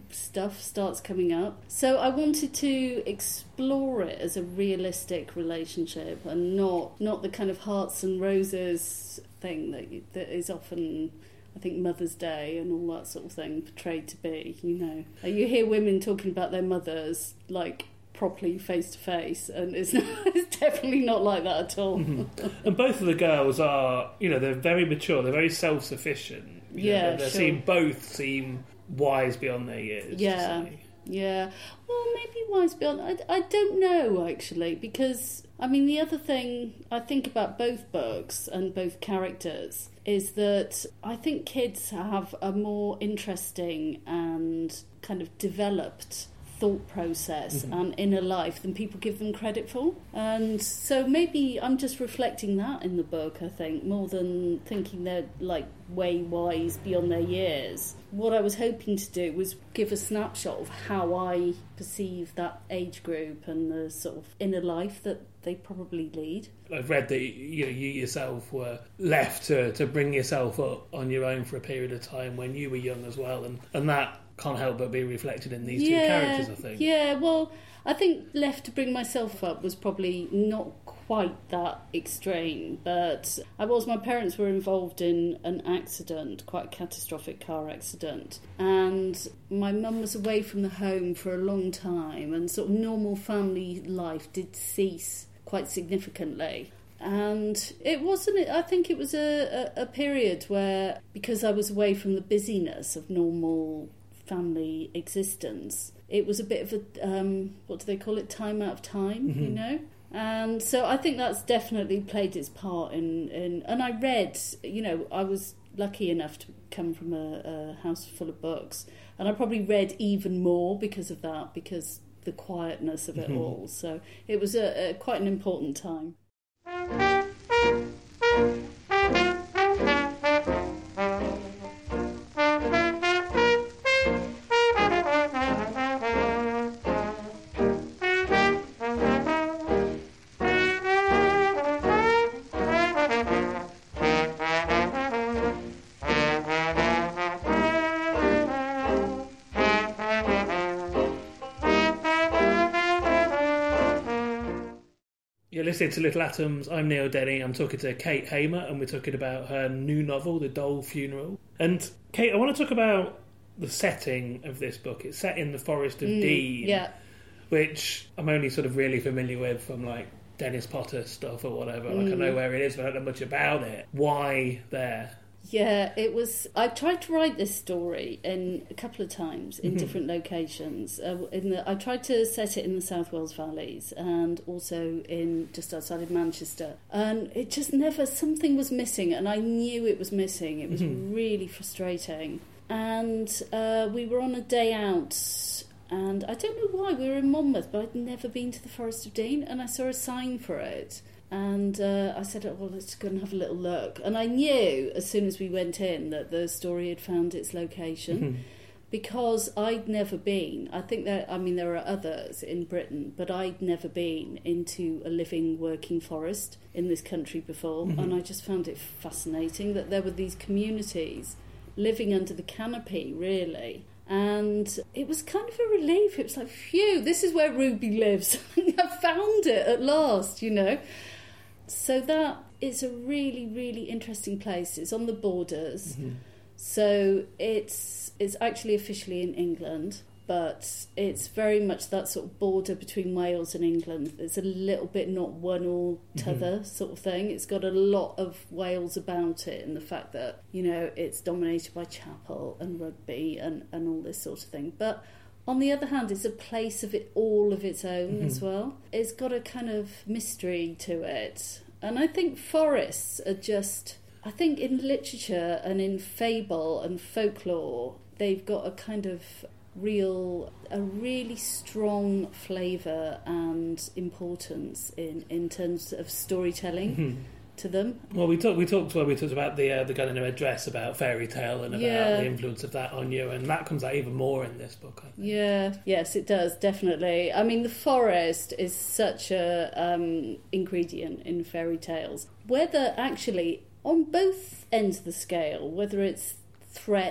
stuff starts coming up. So I wanted to explore it as a realistic relationship and not not the kind of hearts and roses thing that that is often, I think, Mother's Day and all that sort of thing portrayed to be, you know. You hear women talking about their mothers, like, properly face to face, and it's, not, it's definitely not like that at all. Mm-hmm. And both of the girls are, you know, they're very mature, they're very self-sufficient. You yeah, know, they sure. seem both seem wise beyond their years. Yeah, yeah. Well, maybe wise beyond. I, I don't know actually, because I mean the other thing I think about both books and both characters is that I think kids have a more interesting and kind of developed thought process mm-hmm. and inner life than people give them credit for. And so maybe I'm just reflecting that in the book, I think, more than thinking they're like way wise beyond their years. What I was hoping to do was give a snapshot of how I perceive that age group and the sort of inner life that they probably lead. I've read that you know, you yourself were left to, to bring yourself up on your own for a period of time when you were young as well, and, and that can't help but be reflected in these yeah, two characters, I think. Yeah, well, I think left to bring myself up was probably not quite that extreme, but I was, my parents were involved in an accident, quite a catastrophic car accident, and my mum was away from the home for a long time, and sort of normal family life did cease quite significantly. And it wasn't, I think it was a, a, a period where, because I was away from the busyness of normal family existence, it was a bit of a, um, what do they call it, time out of time, mm-hmm. you know? And so I think that's definitely played its part in, in... And I read, you know, I was lucky enough to come from a, a house full of books, and I probably read even more because of that, because the quietness of it mm-hmm. all. So it was a, a quite an important time. You're listening to Little Atoms. I'm Neil Denny. I'm talking to Kate Hamer, and we're talking about her new novel, The Dole Funeral. And Kate, I want to talk about the setting of this book. It's set in the Forest of mm, Dean, yeah. which I'm only sort of really familiar with from like Dennis Potter stuff or whatever. Like mm. I know where it is, but I don't know much about it. Why there? Yeah, it was... I tried to write this story in a couple of times in mm-hmm. different locations. Uh, in the, I tried to set it in the South Wales Valleys and also in just outside of Manchester. And it just never... Something was missing, and I knew it was missing. It was mm-hmm. really frustrating. And uh, we were on a day out, and I don't know why, we were in Monmouth, but I'd never been to the Forest of Dean, and I saw a sign for it. And uh, I said, oh, well, let's go and have a little look. And I knew as soon as we went in that the story had found its location mm-hmm. because I'd never been. I think that, I mean, there are others in Britain, but I'd never been into a living, working forest in this country before. Mm-hmm. And I just found it fascinating that there were these communities living under the canopy, really. And it was kind of a relief. It was like, phew, this is where Ruby lives. I found it at last, you know. So that is a really, really interesting place. It's on the borders. Mm-hmm. So it's it's actually officially in England, but it's very much that sort of border between Wales and England. It's a little bit not one or t'other mm-hmm. sort of thing. It's got a lot of Wales about it, and the fact that, you know, it's dominated by chapel and rugby and, and all this sort of thing. But on the other hand, it's a place of it all of its own mm-hmm. as well. It's got a kind of mystery to it. And I think forests are just... I think in literature and in fable and folklore, they've got a kind of real... a really strong flavour and importance in, in terms of storytelling. Mm-hmm. to them. Well, we talked we talked well, we talked about the uh, the Girl in a Red Dress, about fairy tale and about yeah. the influence of that on you, and that comes out even more in this book, I think. Yeah, yes, it does, definitely. I mean, the forest is such a um, ingredient in fairy tales. Whether actually on both ends of the scale, whether it's threat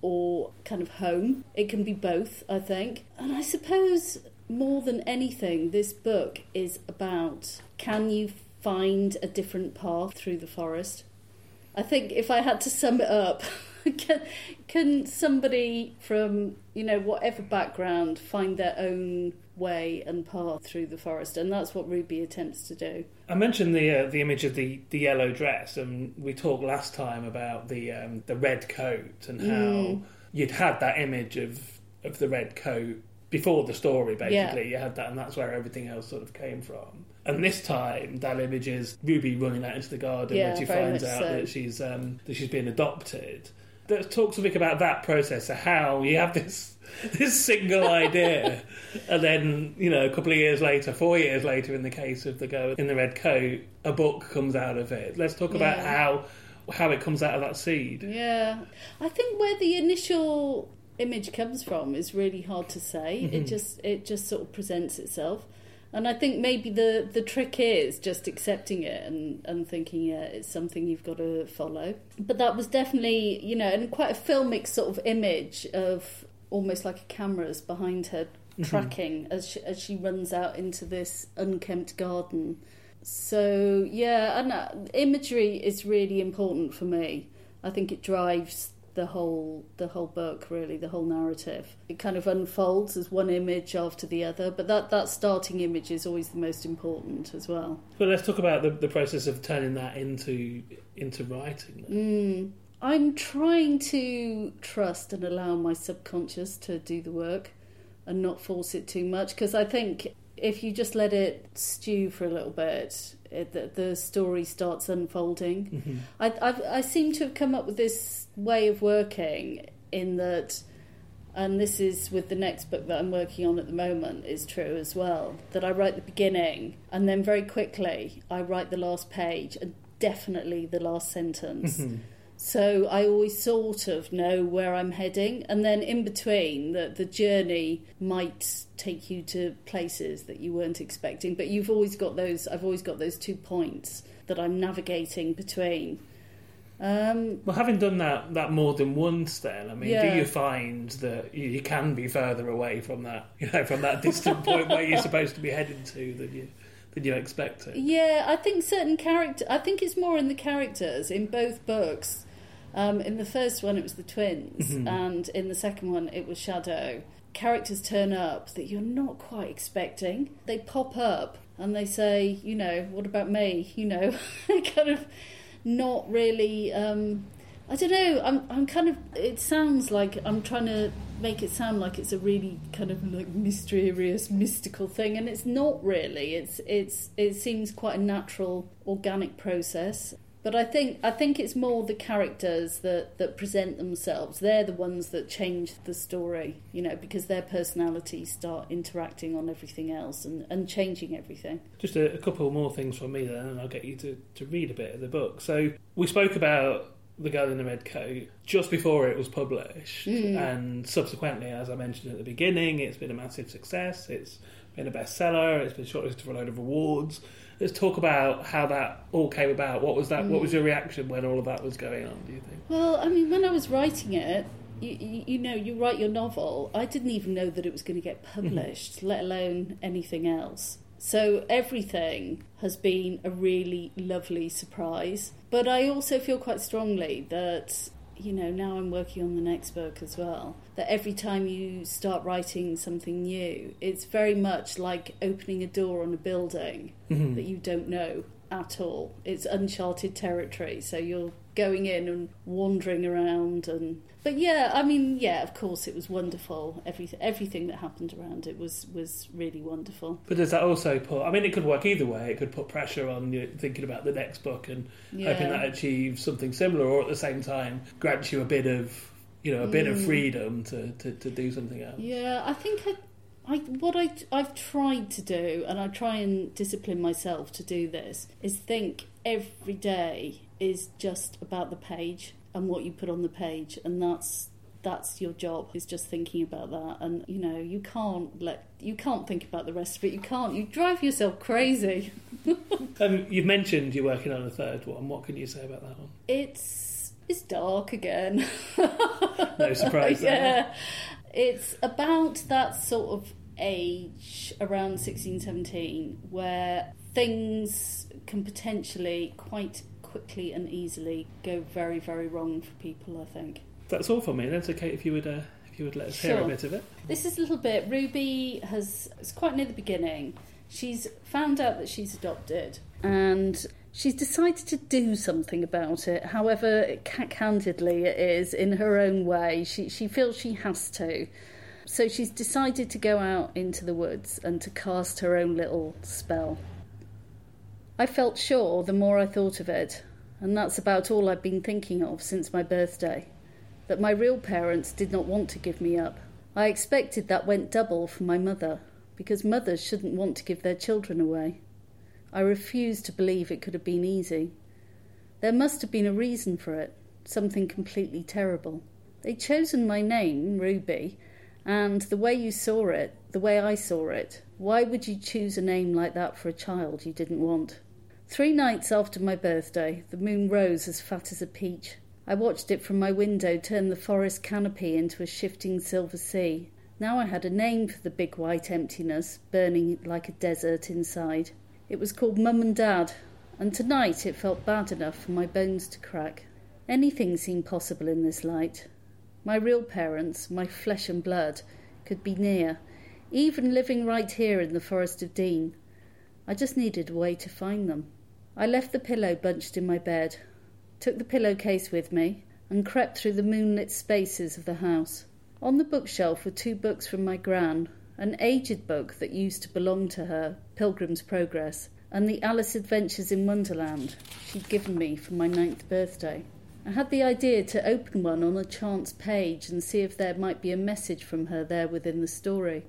or kind of home. It can be both, I think. And I suppose more than anything, this book is about, can you find a different path through the forest? I think if I had to sum it up, can, can somebody from, you know, whatever background find their own way and path through the forest? And that's what Ruby attempts to do. I mentioned the uh, the image of the, the yellow dress, and we talked last time about the um, the red coat and how mm. you'd had that image of, of the red coat before the story, basically. Yeah. You had that, and that's where everything else sort of came from. And this time, that image is Ruby running out into the garden yeah, when she finds out so. that she's um, that she's been adopted. Talk something about that process of how you have this this single idea, and then, you know, a couple of years later, four years later, in the case of the girl in the red coat, a book comes out of it. Let's talk about yeah. how how it comes out of that seed. Yeah, I think where the initial image comes from is really hard to say. Mm-hmm. It just it just sort of presents itself. And I think maybe the, the trick is just accepting it and, and thinking, yeah, it's something you've got to follow. But that was definitely, you know, and quite a filmic sort of image of almost like a camera's behind her tracking mm-hmm. as she, as she runs out into this unkempt garden. So, yeah, and uh, imagery is really important for me. I think it drives the whole the whole book, really, the whole narrative. It kind of unfolds as one image after the other, but that, that starting image is always the most important as well. Well, let's talk about the, the process of turning that into into writing then. Mm. I'm trying to trust and allow my subconscious to do the work and not force it too much, because I think if you just let it stew for a little bit, it, the, the story starts unfolding. Mm-hmm. I, I've, I seem to have come up with this way of working in that, and this is with the next book that I'm working on at the moment is true as well, that I write the beginning and then very quickly I write the last page and definitely the last sentence. Mm-hmm. So I always sort of know where I'm heading, and then in between, the, the journey might take you to places that you weren't expecting, but you've always got those, I've always got those two points that I'm navigating between. Um, well, having done that, that more than once then, I mean, yeah. do you find that you, you can be further away from that, you know, from that distant point where you're supposed to be headed to than you... Than you expect it? Yeah, I think certain character. I think it's more in the characters in both books. Um, in the first one, it was the twins, mm-hmm. and in the second one, it was Shadow. Characters turn up that you're not quite expecting. They pop up and they say, you know, what about me? You know, kind of not really. Um, I don't know. I'm. I'm kind of. It sounds like I'm trying to make it sound like it's a really kind of like mysterious, mystical thing, and it's not really. It's. It's. It seems quite a natural, organic process. But I think. I think it's more the characters that, that present themselves. They're the ones that change the story. You know, because their personalities start interacting on everything else and, and changing everything. Just a, a couple more things from me then, and I'll get you to, to read a bit of the book. So we spoke about The Girl in the Red Coat just before it was published, mm. and subsequently, as I mentioned at the beginning, it's been a massive success. It's been a bestseller. It's been shortlisted for a load of awards. Let's talk about how that all came about. What was that? Mm. What was your reaction when all of that was going on, do you think? Well, I mean, when I was writing it, you, you, you know, you write your novel. I didn't even know that it was going to get published, let alone anything else. So everything has been a really lovely surprise. But I also feel quite strongly that, you know, now I'm working on the next book as well, that every time you start writing something new, it's very much like opening a door on a building mm-hmm. that you don't know at all. It's uncharted territory, so you're going in and wandering around. And but yeah, I mean, yeah, of course it was wonderful. Everything, everything that happened around it was, was really wonderful. But does that also put, I mean, it could work either way. It could put pressure on you thinking about the next book and yeah. hoping that achieves something similar, or at the same time grants you a bit of, you know, a bit mm. of freedom to, to, to do something else. Yeah, I think I, I what I, I've tried to do, and I try and discipline myself to do this, is think every day is just about the page and what you put on the page, and that's that's your job, is just thinking about that. And you know, you can't let you can't think about the rest of it. You can't. You drive yourself crazy. um, you've mentioned you're working on a third one. What can you say about that one? It's It's dark again. No surprise there. Yeah. It's about that sort of age, around sixteen, seventeen, where things can potentially quite quickly and easily go very, very wrong for people, I think. That's all for me. That's okay if you would uh, if you would let us Sure. hear a bit of it. This is a little bit. Ruby has, it's quite near the beginning. She's found out that she's adopted and she's decided to do something about it, however cack-handedly it is, in her own way. She, she feels she has to. So she's decided to go out into the woods and to cast her own little spell. I felt sure the more I thought of it, and that's about all I've been thinking of since my birthday, that my real parents did not want to give me up. I expected that went double for my mother, because mothers shouldn't want to give their children away. I refused to believe it could have been easy. There must have been a reason for it, something completely terrible. They'd chosen my name, Ruby, and the way you saw it, the way I saw it, why would you choose a name like that for a child you didn't want? Three nights after my birthday, the moon rose as fat as a peach. I watched it from my window turn the forest canopy into a shifting silver sea. Now I had a name for the big white emptiness, burning like a desert inside. It was called Mum and Dad, and tonight it felt bad enough for my bones to crack. Anything seemed possible in this light. My real parents, my flesh and blood, could be near, even living right here in the Forest of Dean. I just needed a way to find them. I left the pillow bunched in my bed, took the pillowcase with me, and crept through the moonlit spaces of the house. On the bookshelf were two books from my gran, an aged book that used to belong to her, Pilgrim's Progress, and the Alice Adventures in Wonderland she'd given me for my ninth birthday. I had the idea to open one on a chance page and see if there might be a message from her there within the story.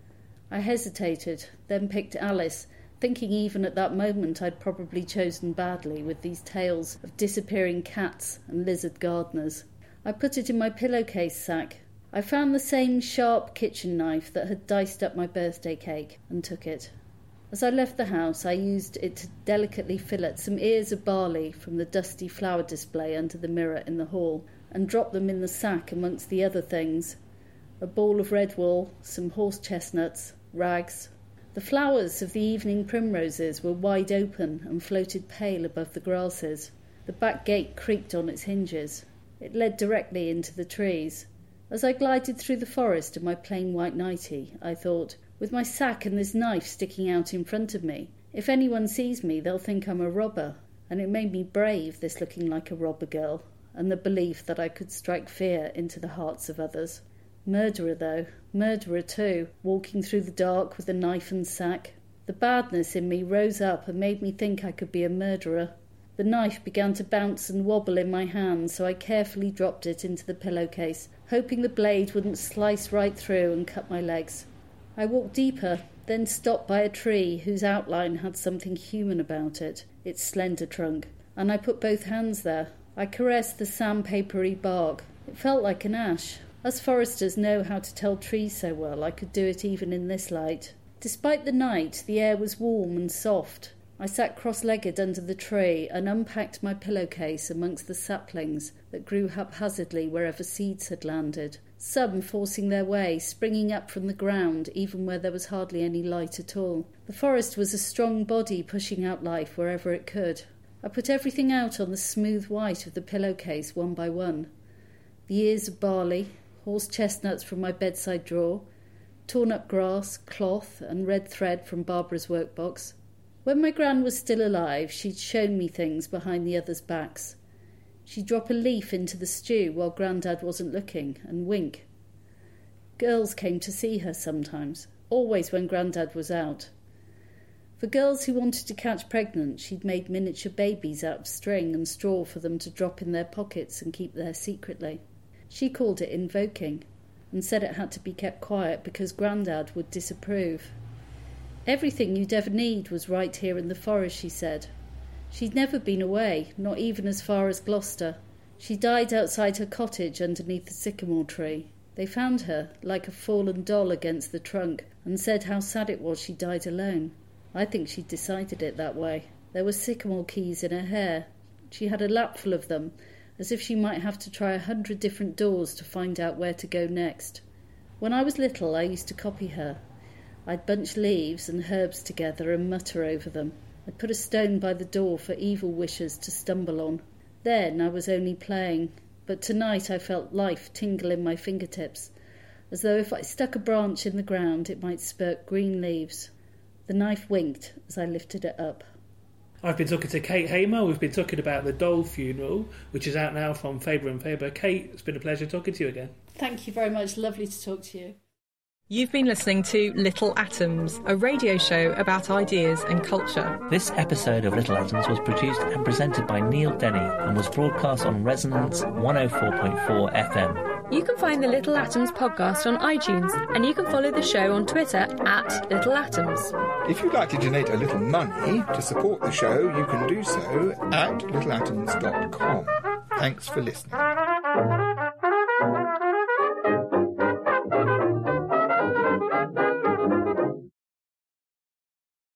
I hesitated, then picked Alice, thinking even at that moment I'd probably chosen badly with these tales of disappearing cats and lizard gardeners. I put it in my pillowcase sack. I found the same sharp kitchen knife that had diced up my birthday cake and took it. As I left the house, I used it to delicately fillet some ears of barley from the dusty flower display under the mirror in the hall and dropped them in the sack amongst the other things. A ball of red wool, some horse chestnuts, rags. The flowers of the evening primroses were wide open and floated pale above the grasses. The back gate creaked on its hinges. It led directly into the trees. As I glided through the forest in my plain white nightie, I thought, with my sack and this knife sticking out in front of me, if anyone sees me, they'll think I'm a robber. And it made me brave, this looking like a robber girl, and the belief that I could strike fear into the hearts of others. Murderer, though, murderer too, walking through the dark with a knife and sack. The badness in me rose up and made me think I could be a murderer. The knife began to bounce and wobble in my hand, so I carefully dropped it into the pillowcase, hoping the blade wouldn't slice right through and cut my legs. I walked deeper, then stopped by a tree whose outline had something human about it, its slender trunk, and I put both hands there. I caressed the sandpapery bark. It felt like an ash. Us foresters know how to tell trees so well, I could do it even in this light. Despite the night, the air was warm and soft. I sat cross-legged under the tree and unpacked my pillowcase amongst the saplings that grew haphazardly wherever seeds had landed, some forcing their way, springing up from the ground even where there was hardly any light at all. The forest was a strong body pushing out life wherever it could. I put everything out on the smooth white of the pillowcase one by one. The ears of barley, horse chestnuts from my bedside drawer, torn-up grass, cloth and red thread from Barbara's workbox. When my gran was still alive, she'd shown me things behind the others' backs. She'd drop a leaf into the stew while Grandad wasn't looking and wink. Girls came to see her sometimes, always when Grandad was out. For girls who wanted to catch pregnant, she'd made miniature babies out of string and straw for them to drop in their pockets and keep there secretly. She called it invoking, and said it had to be kept quiet because Grandad would disapprove. Everything you'd ever need was right here in the forest, she said. She'd never been away, not even as far as Gloucester. She died outside her cottage underneath the sycamore tree. They found her, like a fallen doll against the trunk, and said how sad it was she died alone. I think she'd decided it that way. There were sycamore keys in her hair. She had a lapful of them, as if she might have to try a hundred different doors to find out where to go next. When I was little, I used to copy her. I'd bunch leaves and herbs together and mutter over them. I'd put a stone by the door for evil wishers to stumble on. Then I was only playing, but tonight I felt life tingle in my fingertips, as though if I stuck a branch in the ground it might spurt green leaves. The knife winked as I lifted it up. I've been talking to Kate Hamer. We've been talking about The Doll Funeral, which is out now from Faber and Faber. Kate, it's been a pleasure talking to you again. Thank you very much. Lovely to talk to you. You've been listening to Little Atoms, a radio show about ideas and culture. This episode of Little Atoms was produced and presented by Neil Denny and was broadcast on Resonance one oh four point four F M. You can find the Little Atoms podcast on iTunes, and you can follow the show on Twitter at Little Atoms. If you'd like to donate a little money to support the show, you can do so at little atoms dot com. Thanks for listening.